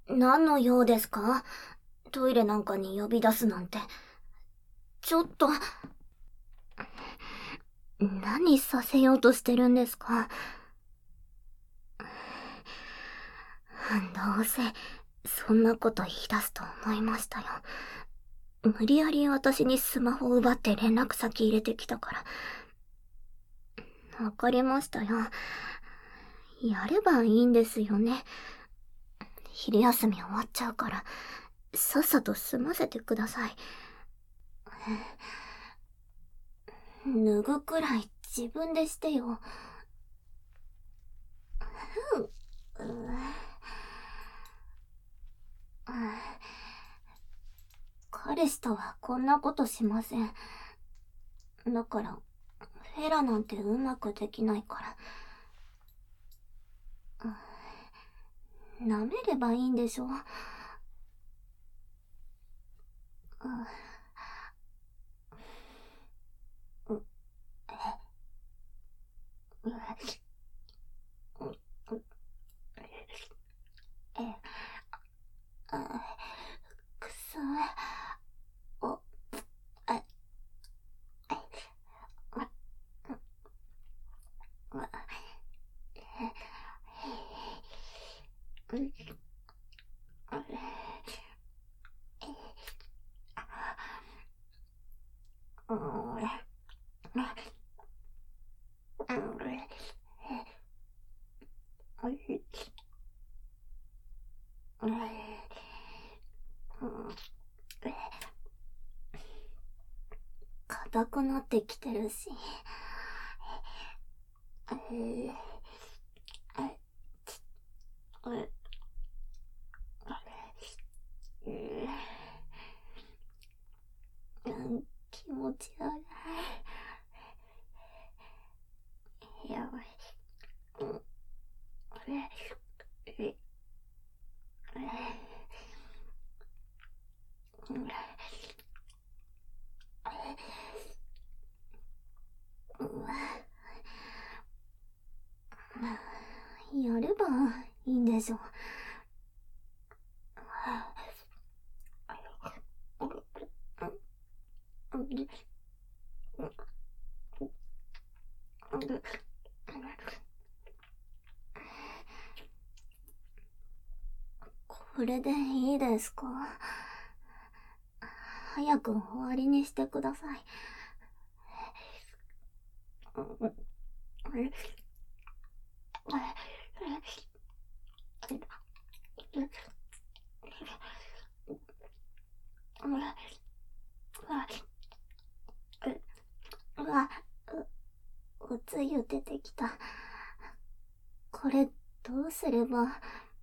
何の用ですか？トイレなんかに呼び出すなんて。ちょっと、何させようとしてるんですか？どうせ、そんなこと言い出すと思いましたよ。無理やり私にスマホを奪って連絡先入れてきたから。わかりましたよ。やればいいんですよね。昼休み終わっちゃうから、さっさと済ませてください。脱ぐくらい自分でしてよ。彼氏とはこんなことしません。だから、フェラなんてうまくできないから。舐めればいいんでしょ。くそお硬くなってきてるし。気持ち悪い。やばい。やればいいんでしょ。これでいいですか？早く終わりにしてください。おつゆ出てきた。これどうすれば。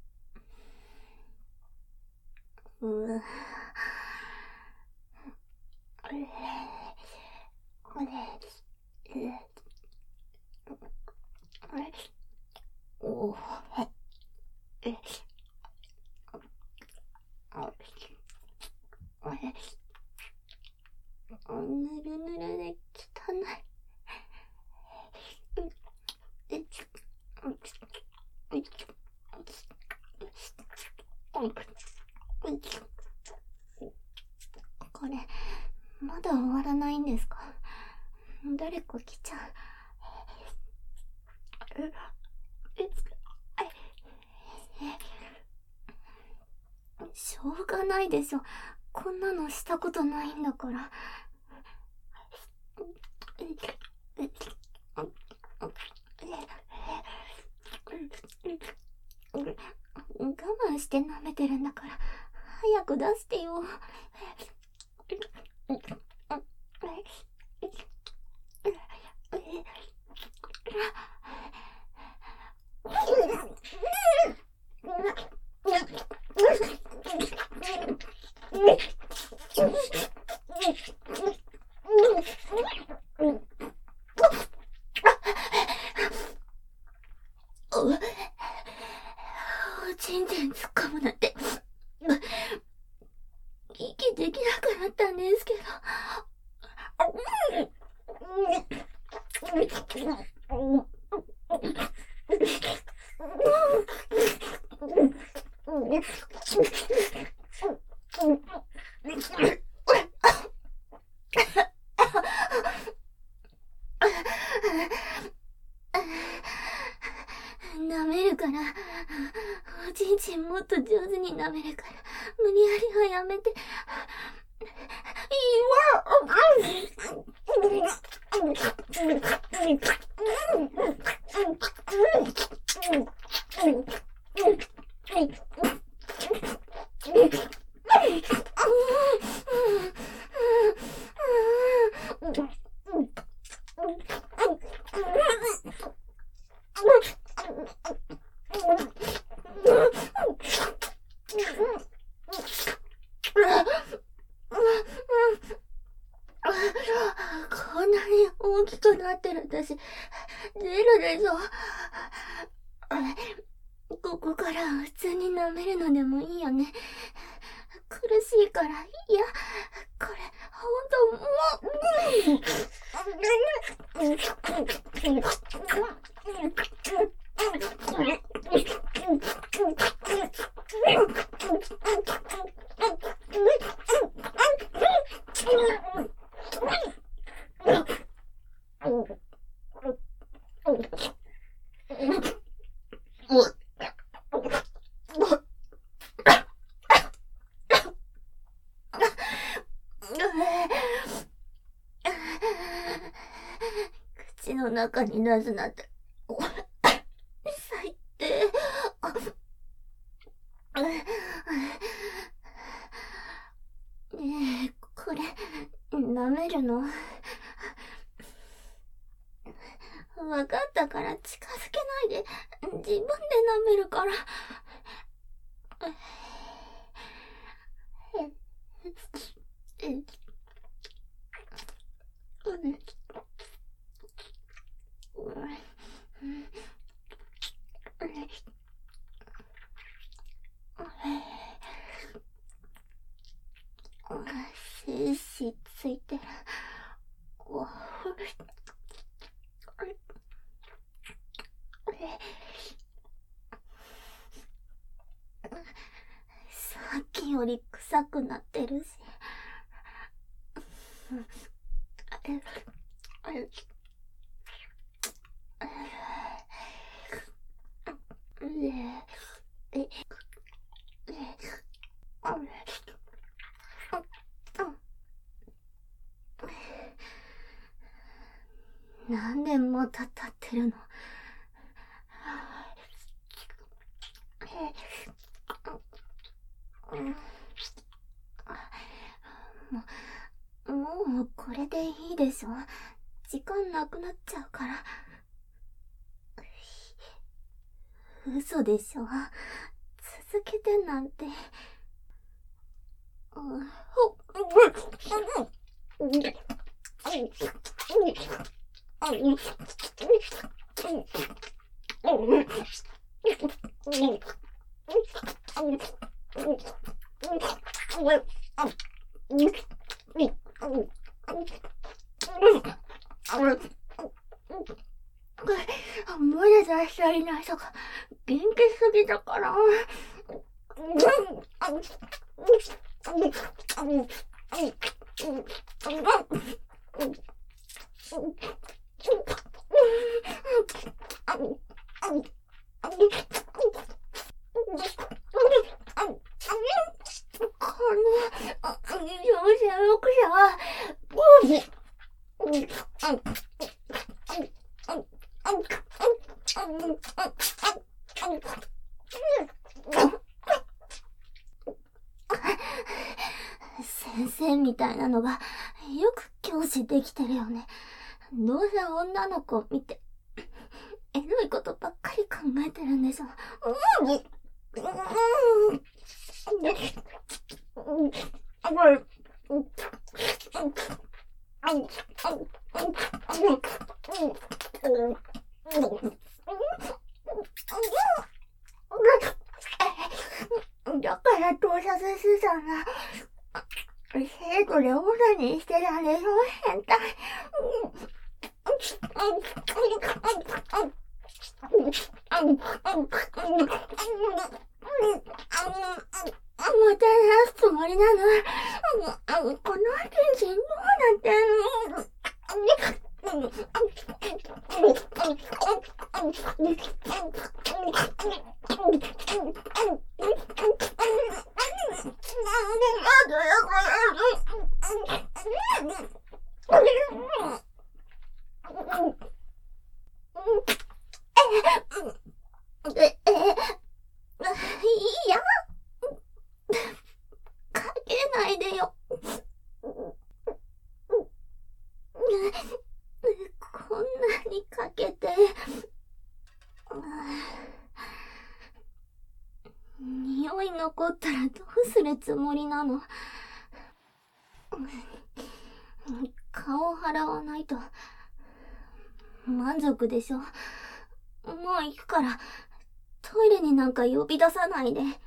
ぬるぬるで汚い。これまだ終わらないんですか？誰か来ちゃう。しょうがないでしょ。こんなのしたことないんだから。我慢して舐めてるんだから早く出してよ。ちんちん突っ込むなんて息できなくなったんですけど。 舐めるから、おちんちんもっと上手に舐めるから、無理やりはやめて。こんなに大きくなってる私、出るでしょ。ここから普通に舐めるのでもいいよね。苦しいから、いや、これ、ほんと、も口の中になずなって、最低。ねえ、これ、舐めるの？わかったから近づけないで、自分で舐めるから。精子ついてる。さっきより臭くなってるし。なんでまた立ってるの？もうこれでいいでしょ。時間なくなっちゃうから。嘘でしょ。続けてなんて。無理出しちゃいないとか元気すぎだから。先生みたいなのがよく教師できてるよね。どうせ女の子見てエロいことばっかり考えてるんでしょ。だから盗撮してたんだ。生徒でオナニーしてたんでしょ、変態。また出すつもりなの？このチンチンどうなってんの？ いや、かけないでよ。こんなにかけて。匂い残ったらどうするつもりなの？顔洗わないと。満足でしょ。もう行くから、トイレになんか呼び出さないで。